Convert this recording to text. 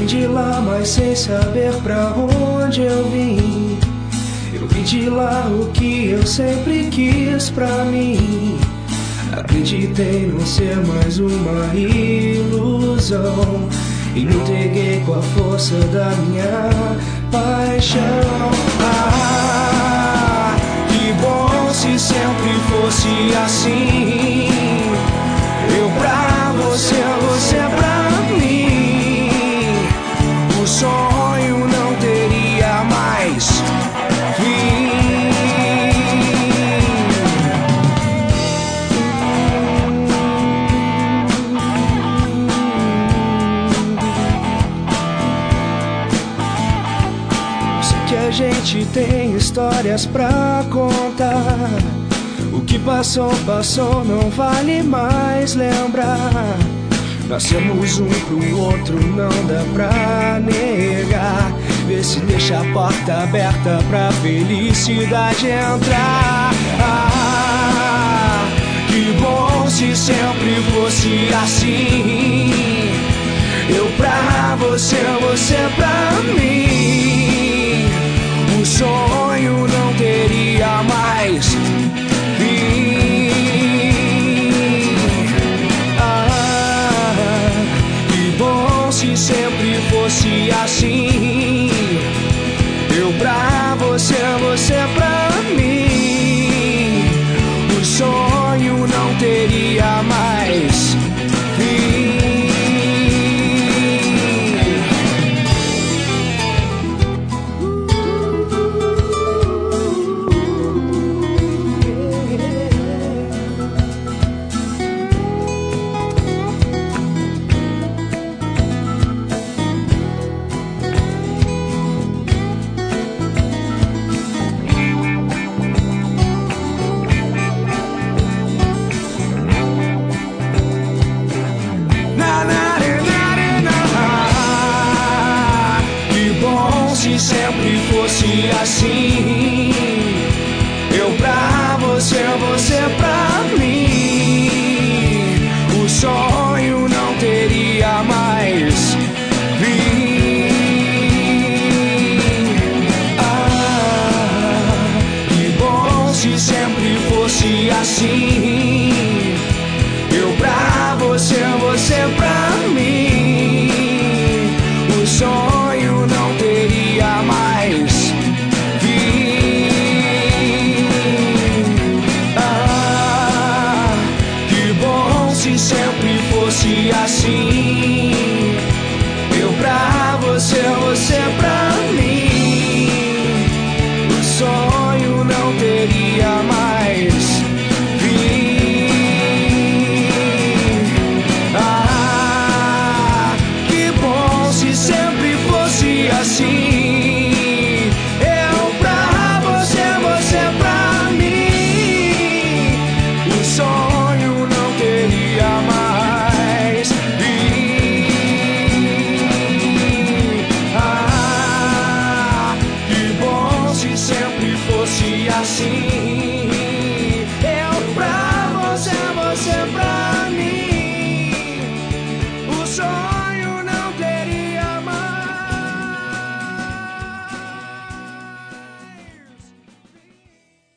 vim de lá, mas sem saber pra onde eu vim. Eu vim de lá o que eu sempre quis pra mim. Acreditei não ser mais uma ilusão e me entreguei com a força da minha paixão. Ah, que bom se sempre fosse assim. Eu pra você, você pra mim. O sonho não teria mais fim. Sei que a gente tem histórias pra contar. O que passou, passou, não vale mais lembrar. Nós somos um pro outro, não dá pra negar. Vê se deixa a porta aberta pra felicidade entrar. Ah, que bom se sempre fosse assim. Eu pra você, você pra mim. O sonho não teria mais fim. Ah, que bom se sempre fosse assim. Eu pra você, você pra mim. O sonho não teria mais fim. Se sempre fosse assim. Eu pra você, você pra mim. O sonho não teria mais fim. Ah, que bom se sempre fosse assim.